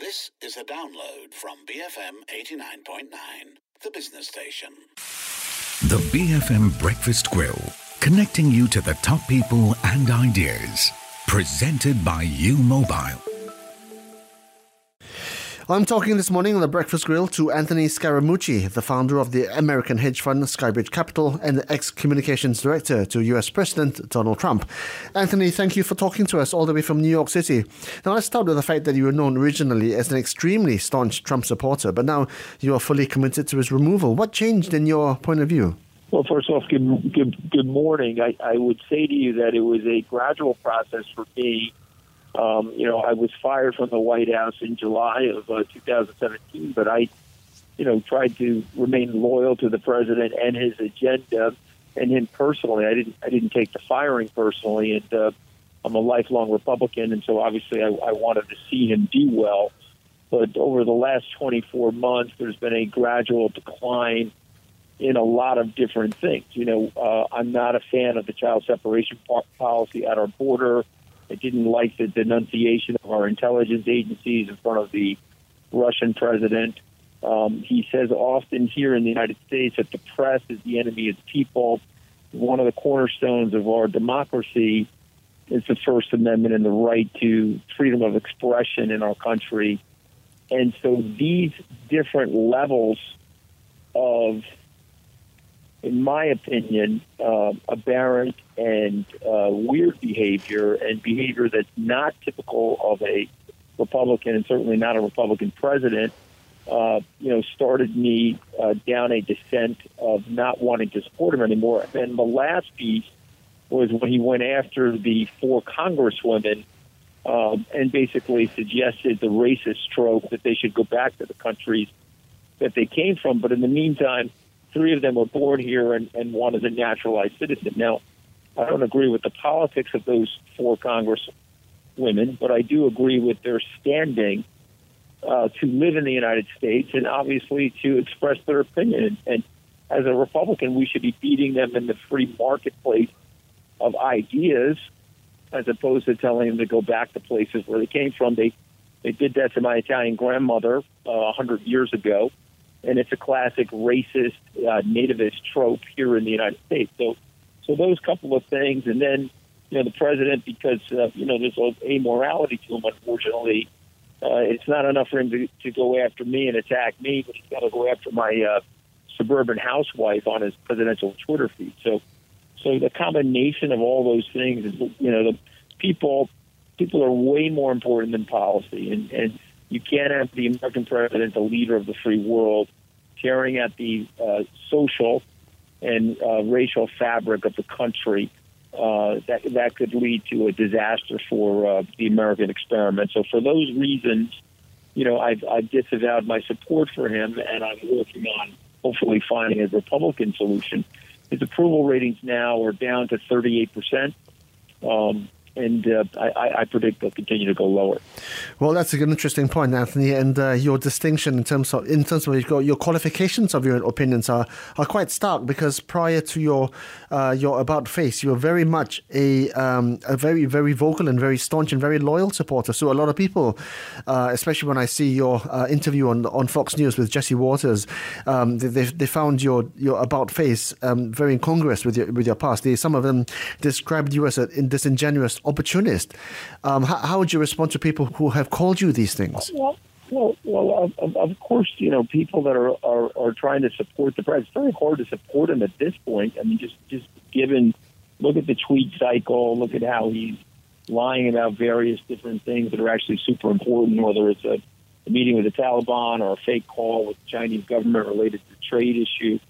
This is a download from BFM 89.9, the business station. The BFM Breakfast Grill, connecting you to the top people and ideas. Presented by U-Mobile. I'm talking this morning on the Breakfast Grill to Anthony Scaramucci, the founder of the American hedge fund Skybridge Capital and the ex-communications director to US President Donald Trump. Anthony, thank you for talking to us all the way from New York City. Now, let's start with the fact that you were known originally as an extremely staunch Trump supporter, but now you are fully committed to his removal. What changed in your point of view? Well, first off, good morning. I would say to you that it was a gradual process for me. I was fired from the White House in July of 2017, but I, tried to remain loyal to the president and his agenda and him personally. I didn't take the firing personally, and I'm a lifelong Republican, and so obviously I wanted to see him do well. But over the last 24 months, there's been a gradual decline in a lot of different things. I'm not a fan of the child separation policy at our border. I didn't like the denunciation of our intelligence agencies in front of the Russian president. He says often here in the United States that the press is the enemy of the people. One of the cornerstones of our democracy is the First Amendment and the right to freedom of expression in our country. And so these different levels of, in my opinion, aberrant and weird behavior and behavior that's not typical of a Republican and certainly not a Republican president, started me down a descent of not wanting to support him anymore. And the last piece was when he went after the 4 congresswomen and basically suggested the racist trope that they should go back to the countries that they came from. But in the meantime, 3 of them were born here and one is a naturalized citizen. Now, I don't agree with the politics of those 4 congresswomen, but I do agree with their standing to live in the United States and obviously to express their opinion. And as a Republican, we should be beating them in the free marketplace of ideas as opposed to telling them to go back to places where they came from. They did that to my Italian grandmother 100 years ago. And it's a classic racist, nativist trope here in the United States. So those couple of things, and then the president, because there's a amorality to him. Unfortunately, it's not enough for him to go after me and attack me, but he's got to go after my suburban housewife on his presidential Twitter feed. So the combination of all those things is, the people are way more important than policy, and you can't have the American president, the leader of the free world, tearing at the social and racial fabric of the country. That could lead to a disaster for the American experiment. So for those reasons, I've disavowed my support for him, and I'm working on hopefully finding a Republican solution. His approval ratings now are down to 38%. And I predict they'll continue to go lower. Well, that's an interesting point, Anthony. And your distinction in terms of your qualifications of your opinions are quite stark, because prior to your about face, you were very much a very, very vocal and very staunch and very loyal supporter. So a lot of people, especially when I see your interview on Fox News with Jesse Waters, they found your about face very incongruous with your past. Some of them described you as a disingenuous opportunist. How would you respond to people who have called you these things? Well, of course, people that are trying to support the president. It's very hard to support him at this point. I mean, just look at the tweet cycle, look at how he's lying about various different things that are actually super important, whether it's a meeting with the Taliban or a fake call with the Chinese government related to the trade issue.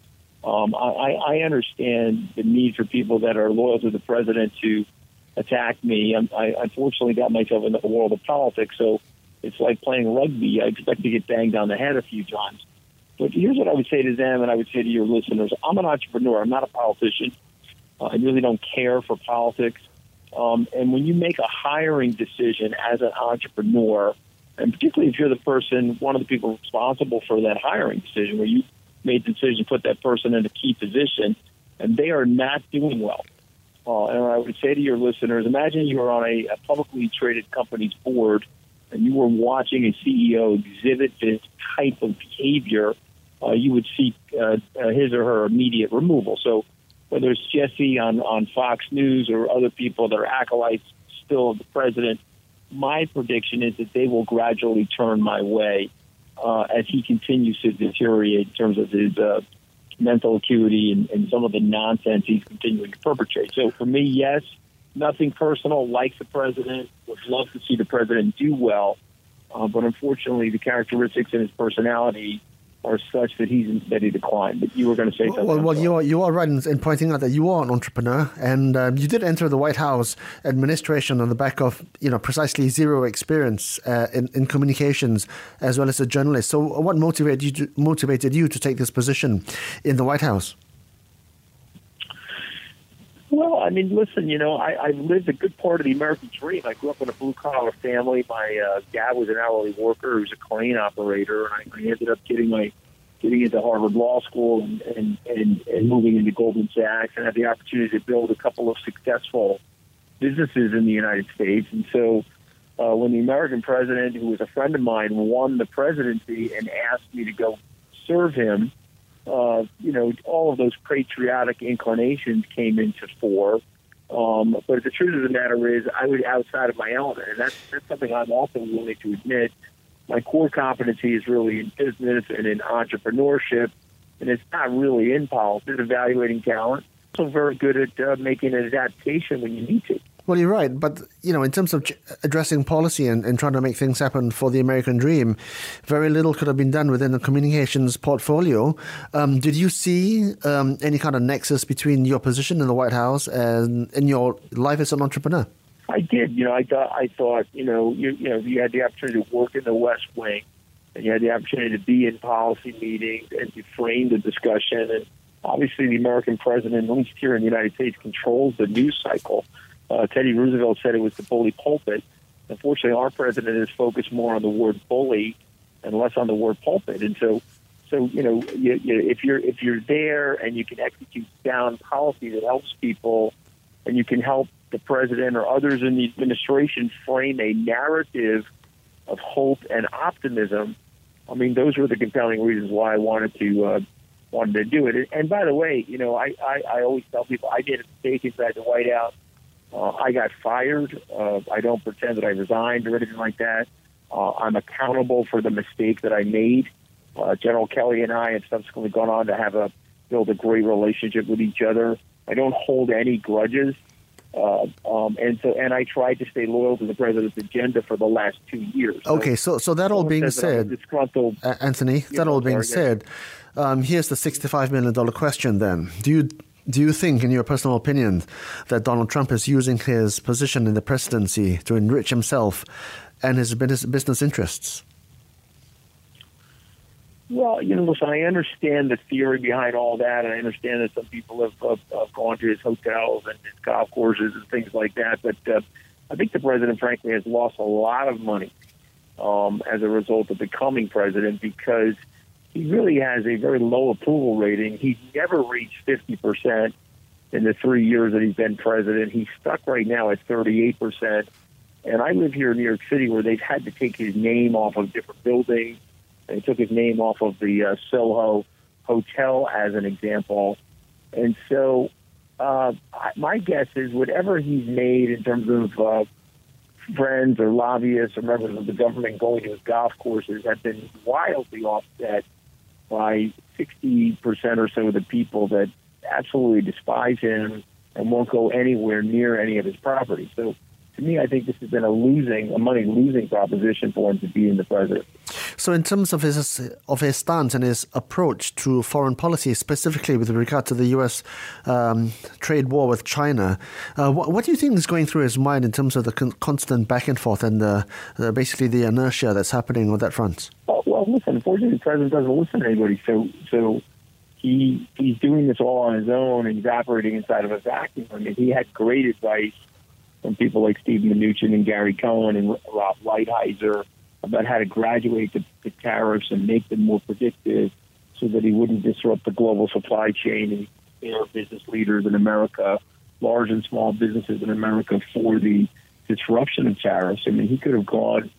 I understand the need for people that are loyal to the president to attack me. I unfortunately got myself into the world of politics, so it's like playing rugby. I expect to get banged on the head a few times. But here's what I would say to them, and I would say to your listeners. I'm an entrepreneur. I'm not a politician. I really don't care for politics. And when you make a hiring decision as an entrepreneur, and particularly if you're one of the people responsible for that hiring decision, where you made the decision to put that person in a key position, and they are not doing well. And I would say to your listeners, imagine you are on a publicly traded company's board and you were watching a CEO exhibit this type of behavior, you would seek his or her immediate removal. So whether it's Jesse on Fox News or other people that are acolytes still of the president, my prediction is that they will gradually turn my way as he continues to deteriorate in terms of his mental acuity and some of the nonsense he's continuing to perpetrate. So for me, yes, nothing personal, like the president, would love to see the president do well, but unfortunately the characteristics in his personality are such that he's in steady decline. But you were going to say something. Well, you are right in pointing out that you are an entrepreneur, and you did enter the White House administration on the back of precisely zero experience in communications as well as a journalist. So, what motivated you to take this position in the White House? Well, I mean, listen, I've lived a good part of the American dream. I grew up in a blue-collar family. My dad was an hourly worker who was a crane operator, and I ended up getting into Harvard Law School and moving into Goldman Sachs, and had the opportunity to build a couple of successful businesses in the United States. And so when the American president, who was a friend of mine, won the presidency and asked me to go serve him, all of those patriotic inclinations came into fore. But the truth of the matter is I was outside of my element, and that's something I'm also willing to admit. My core competency is really in business and in entrepreneurship, and it's not really in politics. It's evaluating talent. I'm also very good at making an adaptation when you need to. Well, you're right. But, in terms of addressing policy and trying to make things happen for the American dream, very little could have been done within the communications portfolio. Did you see any kind of nexus between your position in the White House and in your life as an entrepreneur? I did. I thought, you had the opportunity to work in the West Wing, and you had the opportunity to be in policy meetings and to frame the discussion. And obviously the American president, at least here in the United States, controls the news cycle. Teddy Roosevelt said it was the bully pulpit. Unfortunately, our president is focused more on the word bully and less on the word pulpit. And so if you're there and you can execute sound policy that helps people, and you can help the president or others in the administration frame a narrative of hope and optimism, I mean, those were the compelling reasons why I wanted to do it. And by the way, I always tell people I made a mistake inside the White House. I got fired. I don't pretend that I resigned or anything like that. I'm accountable for the mistake that I made. General Kelly and I have subsequently gone on to build a great relationship with each other. I don't hold any grudges. And I tried to stay loyal to the president's agenda for the last 2 years. Okay, so that all being said, Anthony, that all being said, here's the $65 million question then. Do you think, in your personal opinion, that Donald Trump is using his position in the presidency to enrich himself and his business interests? Well, listen, I understand the theory behind all that, and I understand that some people have gone to his hotels and his golf courses and things like that. But I think the president, frankly, has lost a lot of money as a result of becoming president, because he really has a very low approval rating. He's never reached 50% in the 3 years that he's been president. He's stuck right now at 38%. And I live here in New York City, where they've had to take his name off of different buildings. They took his name off of the Soho Hotel, as an example. And so my guess is whatever he's made in terms of friends or lobbyists or members of the government going to his golf courses have been wildly offset by 60% or so of the people that absolutely despise him and won't go anywhere near any of his property. So to me, I think this has been a money-losing proposition for him to be in the presidency. So in terms of his stance and his approach to foreign policy, specifically with regard to the U.S. Trade war with China, what do you think is going through his mind in terms of the constant back and forth and basically the inertia that's happening on that front? Well, listen, unfortunately, the president doesn't listen to anybody, so he's doing this all on his own, and he's operating inside of a vacuum. I mean, he had great advice from people like Steve Mnuchin and Gary Cohn and Rob Lighthizer about how to graduate the tariffs and make them more predictive so that he wouldn't disrupt the global supply chain and prepare business leaders in America, large and small businesses in America, for the disruption of tariffs. I mean, he could have gone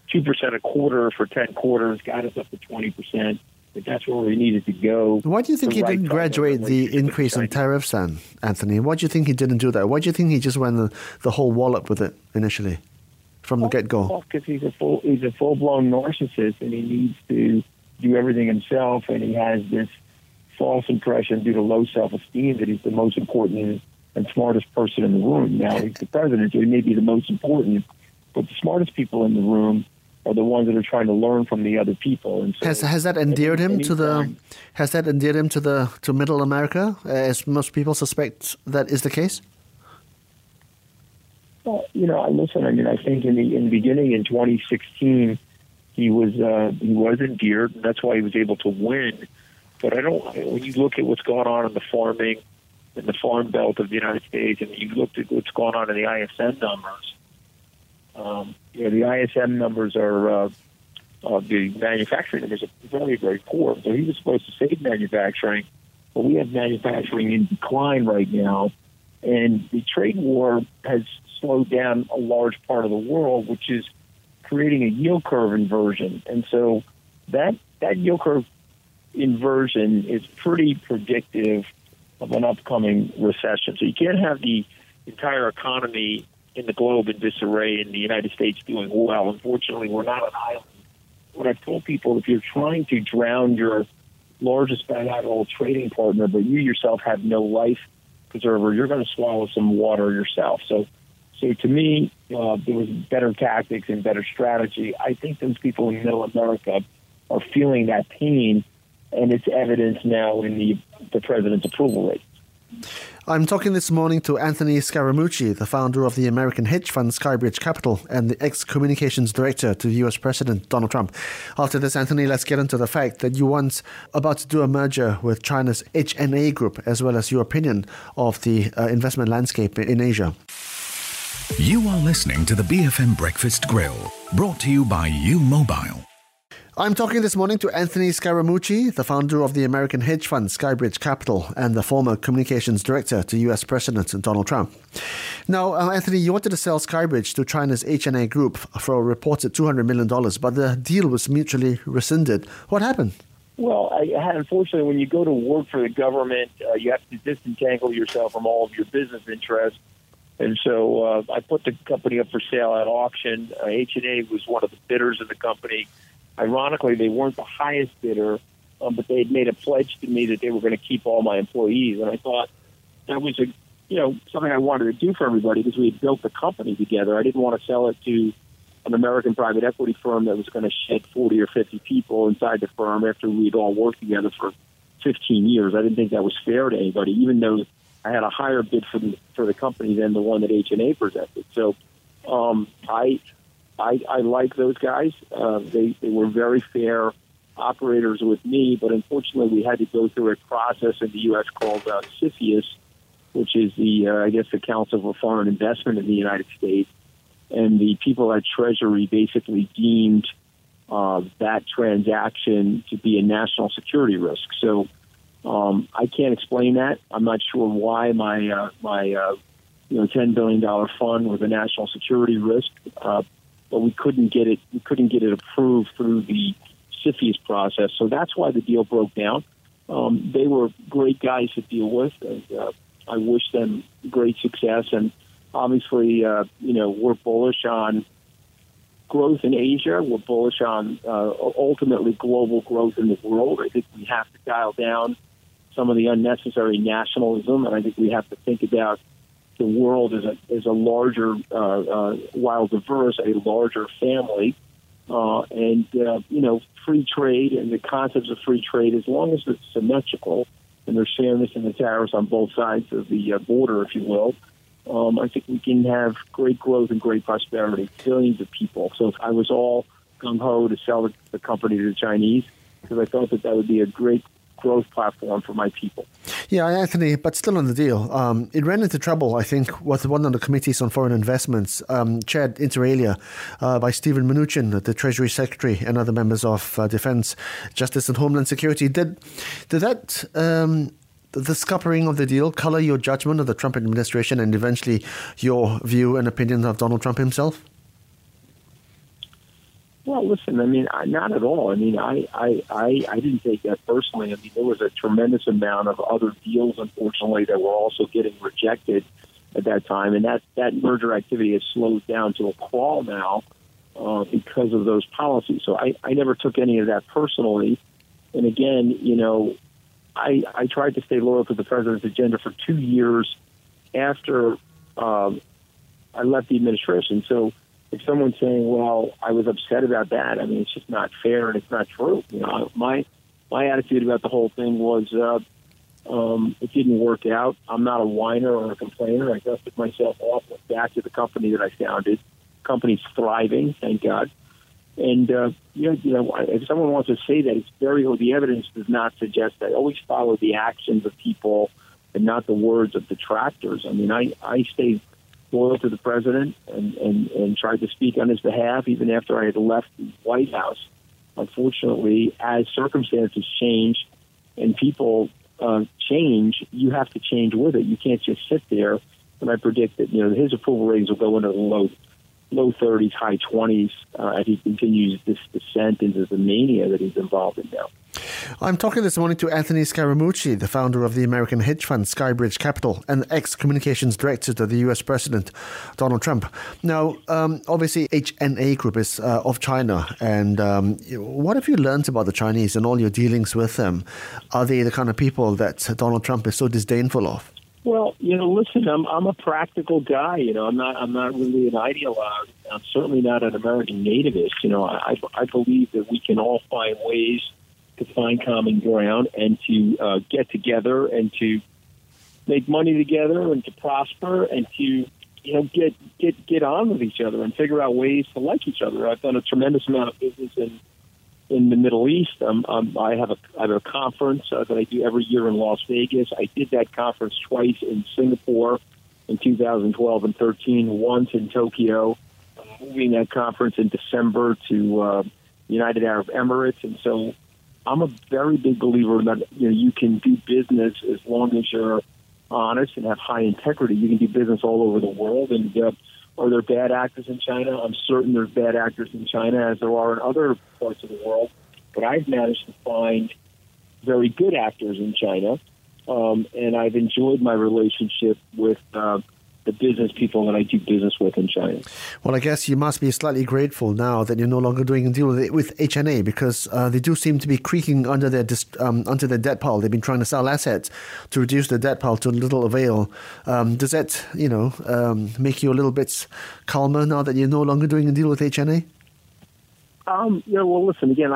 2% a quarter for 10 quarters got us up to 20%. But that's where we needed to go. Why do you think he didn't graduate the increase in tariffs then, Anthony? Why do you think he didn't do that? Why do you think he just went the whole wallop with it initially, from the get-go? Well, because he's a full-blown narcissist, and he needs to do everything himself, and he has this false impression due to low self-esteem that he's the most important and smartest person in the room. Now, he's the president, so he may be the most important, but the smartest people in the room are the ones that are trying to learn from the other people. And so has that endeared him to Middle America, as most people suspect that is the case? Well, I think in the beginning in 2016, he was endeared, and that's why he was able to win. But when you look at what's going on in the farming, in the farm belt of the United States, and you look at what's going on in the ISM numbers, the ISM numbers are the manufacturing numbers are very, very poor. So he was supposed to save manufacturing, but we have manufacturing in decline right now. And the trade war has slowed down a large part of the world, which is creating a yield curve inversion. And so that yield curve inversion is pretty predictive of an upcoming recession. So you can't have the entire economy in the globe in disarray and the United States doing well. Unfortunately, we're not an island. What I've told people, if you're trying to drown your largest bilateral trading partner, but you yourself have no life preserver, you're going to swallow some water yourself. So to me, there was better tactics and better strategy. I think those people in Middle America are feeling that pain, and it's evidenced now in the president's approval rate. I'm talking this morning to Anthony Scaramucci, the founder of the American hedge fund Skybridge Capital and the ex-communications director to U.S. President Donald Trump. After this, Anthony, let's get into the fact that you once about to do a merger with China's HNA Group, as well as your opinion of the investment landscape in Asia. You are listening to the BFM Breakfast Grill, brought to you by U Mobile. I'm talking this morning to Anthony Scaramucci, the founder of the American hedge fund Skybridge Capital and the former communications director to U.S. President Donald Trump. Now, Anthony, you wanted to sell Skybridge to China's HNA Group for a reported $200 million, but the deal was mutually rescinded. What happened? Well, unfortunately, when you go to work for the government, you have to disentangle yourself from all of your business interests. And so I put the company up for sale at auction. HNA was one of the bidders of the company. Ironically, they weren't the highest bidder, but they had made a pledge to me that they were going to keep all my employees. And I thought that was something I wanted to do for everybody because we had built the company together. I didn't want to sell it to an American private equity firm that was going to shed 40 or 50 people inside the firm after we'd all worked together for 15 years. I didn't think that was fair to anybody, even though I had a higher bid for the company than the one that HNA presented. So I like those guys. They were very fair operators with me, but unfortunately we had to go through a process in the U.S. called CFIUS, which is the Council for Foreign Investment in the United States. And the people at Treasury basically deemed that transaction to be a national security risk. So I can't explain that. I'm not sure why my $10 billion fund was a national security risk. But we couldn't get it. We couldn't get it approved through the CFIUS process, so that's why the deal broke down. They were great guys to deal with, and I wish them great success. And obviously, we're bullish on growth in Asia. We're bullish on ultimately global growth in the world. I think we have to dial down some of the unnecessary nationalism, and I think we have to think about the world is a larger, while diverse, a larger family. Free trade and the concepts of free trade, as long as it's symmetrical and there's fairness in the tariffs on both sides of the border, if you will, I think we can have great growth and great prosperity, billions of people. So I was all gung-ho to sell the company to the Chinese because I thought that would be a great growth platform for my people. Yeah, Anthony, but still on the deal. It ran into trouble, I think, with one of the committees on foreign investments, chaired inter alia by Steven Mnuchin, the Treasury Secretary, and other members of Defense, Justice and Homeland Security. Did that, the scuppering of the deal, color your judgment of the Trump administration and eventually your view and opinion of Donald Trump himself? Well, listen, I mean, not at all. I mean, I didn't take that personally. I mean, there was a tremendous amount of other deals, unfortunately, that were also getting rejected at that time. And that merger activity has slowed down to a crawl now because of those policies. So I never took any of that personally. And again, you know, I tried to stay loyal to the president's agenda for 2 years after I left the administration. So if someone's saying, well, I was upset about that, I mean, it's just not fair and it's not true. You know, my attitude about the whole thing was it didn't work out. I'm not a whiner or a complainer. I dusted myself off, went back to the company that I founded. Company's thriving, thank God. And, you know, if someone wants to say that, it's the evidence does not suggest that. I always follow the actions of people and not the words of detractors. I mean, I stayed loyal to the president and tried to speak on his behalf even after I had left the White House. Unfortunately, as circumstances change and people change, you have to change with it. You can't just sit there. And I predict that, you know, his approval ratings will go into the low 30s, high 20s as he continues this descent into the mania that he's involved in now. I'm talking this morning to Anthony Scaramucci, the founder of the American hedge fund Skybridge Capital and ex-communications director to the U.S. President Donald Trump. Now, obviously, HNA Group is of China. And what have you learned about the Chinese and all your dealings with them? Are they the kind of people that Donald Trump is so disdainful of? Well, you know, listen, I'm a practical guy. You know, I'm not really an ideologue. I'm certainly not an American nativist. You know, I believe that we can all find ways to find common ground and to get together and to make money together and to prosper and to, you know, get on with each other and figure out ways to like each other. I've done a tremendous amount of business in the Middle East. I have a conference that I do every year in Las Vegas. I did that conference twice in Singapore in 2012 and 13, once in Tokyo, moving that conference in December to United Arab Emirates. And so I'm a very big believer that, you know, you can do business as long as you're honest and have high integrity. You can do business all over the world. And are there bad actors in China? I'm certain there's bad actors in China, as there are in other parts of the world. But I've managed to find very good actors in China, and I've enjoyed my relationship with the business people that I do business with in China. Well, I guess you must be slightly grateful now that you're no longer doing a deal with HNA, because they do seem to be creaking under their debt pile. They've been trying to sell assets to reduce the debt pile to little avail. Does that, you know, make you a little bit calmer now that you're no longer doing a deal with HNA? Yeah. Well, listen. Again,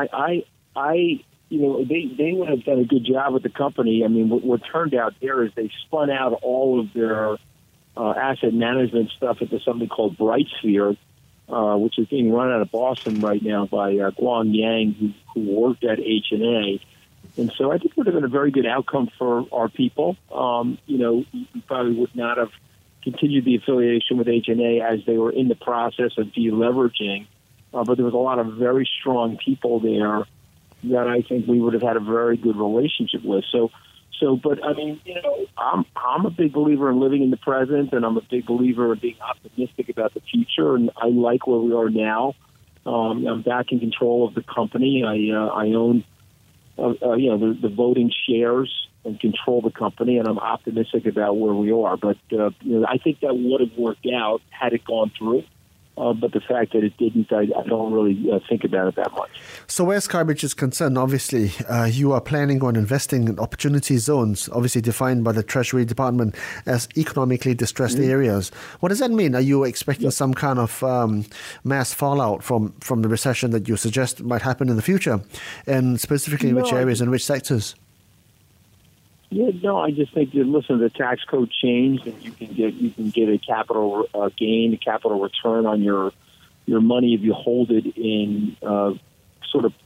you know, they would have done a good job with the company. I mean, what turned out there is they spun out all of their asset management stuff into something called BrightSphere, which is being run out of Boston right now by Guang Yang, who worked at HNA. And so I think it would have been a very good outcome for our people. You know, we probably would not have continued the affiliation with HNA as they were in the process of deleveraging. But there was a lot of very strong people there that I think we would have had a very good relationship with. But I mean, you know, I'm a big believer in living in the present, and I'm a big believer in being optimistic about the future. And I like where we are now. I'm back in control of the company. I own, you know, the voting shares and control the company, and I'm optimistic about where we are. But you know, I think that would have worked out had it gone through. But the fact that it didn't, I don't really think about it that much. So where Skybridge is concerned, obviously, you are planning on investing in opportunity zones, obviously defined by the Treasury Department as economically distressed areas. What does that mean? Are you expecting some kind of mass fallout from the recession that you suggest might happen in the future? And specifically which areas and which sectors? Yeah, no, I just think that, listen, the tax code changed, and you can get a capital gain, a capital return on your money if you hold it in sort of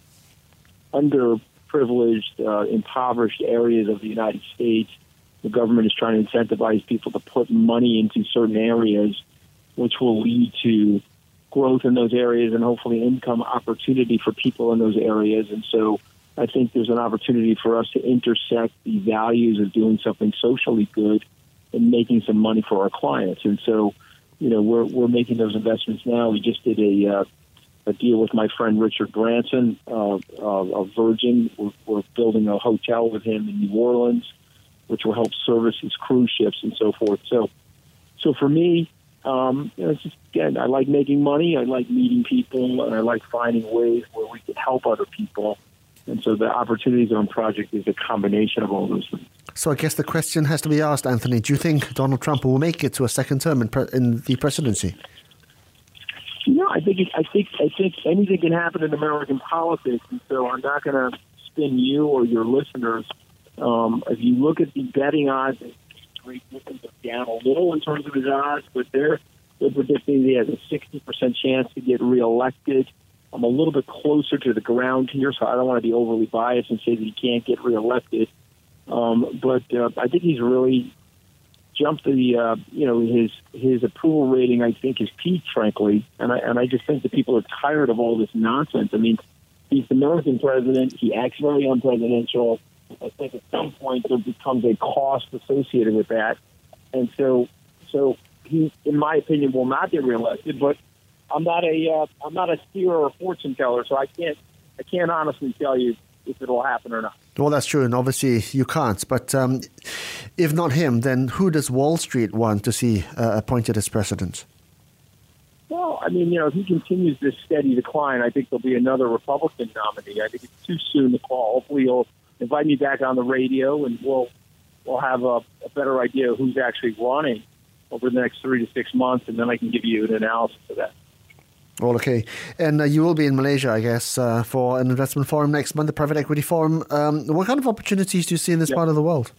underprivileged, impoverished areas of the United States. The government is trying to incentivize people to put money into certain areas, which will lead to growth in those areas and hopefully income opportunity for people in those areas. And so I think there's an opportunity for us to intersect the values of doing something socially good and making some money for our clients. And so, you know, we're making those investments now. We just did a a deal with my friend Richard Branson of Virgin. We're building a hotel with him in New Orleans, which will help service his cruise ships and so forth. So for me, it's just, again, I like making money, I like meeting people, and I like finding ways where we can help other people. And so the Opportunity Zone project is a combination of all those things. So I guess the question has to be asked, Anthony, do you think Donald Trump will make it to a second term in the presidency? I think anything can happen in American politics, and so I'm not going to spin you or your listeners. If you look at the betting odds, Reed Wickham's down a little in terms of his odds, but they're predicting he has a 60% chance to get reelected. I'm a little bit closer to the ground here, so I don't want to be overly biased and say that he can't get reelected. But I think he's really jumped his approval rating, I think, is peaked, frankly. And I just think that people are tired of all this nonsense. I mean, he's the American president. He acts very unpresidential. I think at some point there becomes a cost associated with that. And so he, in my opinion, will not get reelected. But I'm not a seer or a fortune teller, so I can't honestly tell you if it'll happen or not. Well, that's true, and obviously you can't. But if not him, then who does Wall Street want to see appointed as president? Well, I mean, if he continues this steady decline, I think there'll be another Republican nominee. I think it's too soon to call. Hopefully he'll invite me back on the radio, and we'll have a better idea of who's actually running over the next 3 to 6 months, and then I can give you an analysis of that. Well, okay. And you will be in Malaysia, I guess, for an investment forum next month, the private equity forum. What kind of opportunities do you see in this part of the world?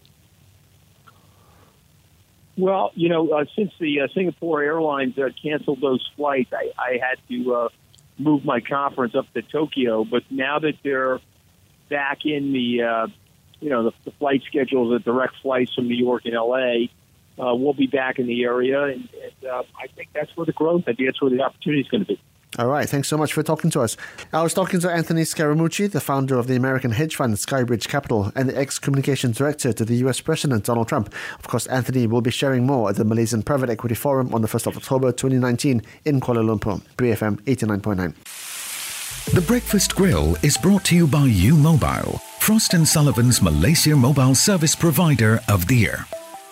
Well, since the Singapore Airlines canceled those flights, I had to move my conference up to Tokyo. But now that they're back in the flight schedules, the direct flights from New York and L.A., we'll be back in the area, and I think that's where the growth, I think that's where the opportunity is going to be. All right. Thanks so much for talking to us. I was talking to Anthony Scaramucci, the founder of the American hedge fund Skybridge Capital and the ex-communications director to the US President Donald Trump. Of course, Anthony will be sharing more at the Malaysian Private Equity Forum on the 1st of October 2019 in Kuala Lumpur. BFM 89.9. The Breakfast Grill is brought to you by U-Mobile, Frost & Sullivan's Malaysia Mobile Service Provider of the Year.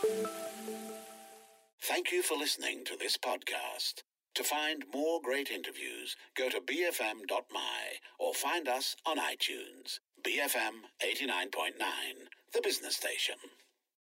Thank you for listening to this podcast. To find more great interviews, go to bfm.my or find us on iTunes. BFM 89.9, the business station.